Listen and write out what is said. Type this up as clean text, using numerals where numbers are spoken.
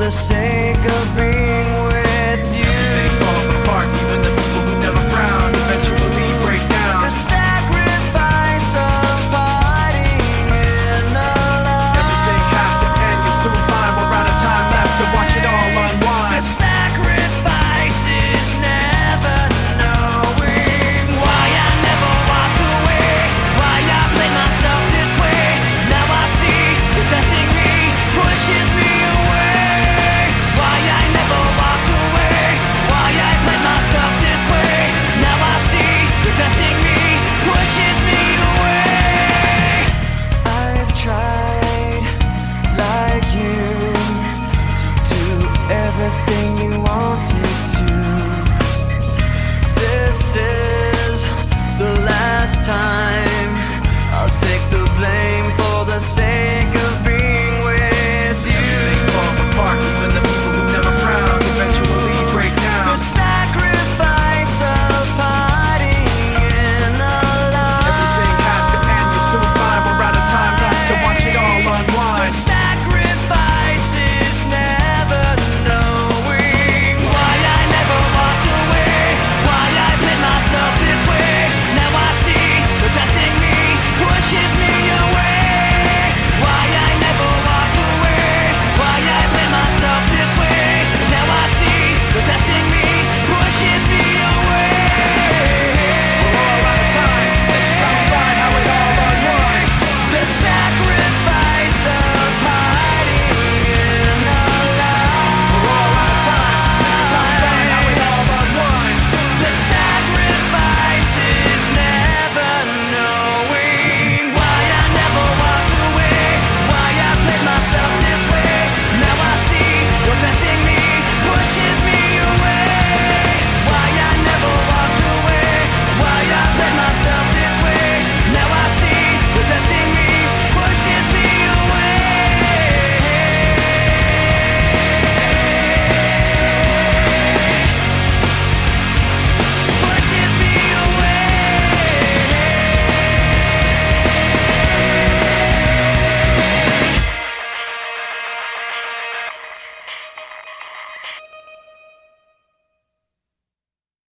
the sake of being with you. Everything falls apart, even the people who never frown eventually break down. The sacrifice of fighting in the light. Everything has to end, you'll soon find we're out of time left to watch it all unwind. The sacrifice is never knowing why I never walked away, why I played myself this way. Now I see you're testing me, pushes me away. Why I never walked away, why I played myself this way. Now I see you're testing me, pushes me away. I've tried like you to do everything you wanted to. This is the last time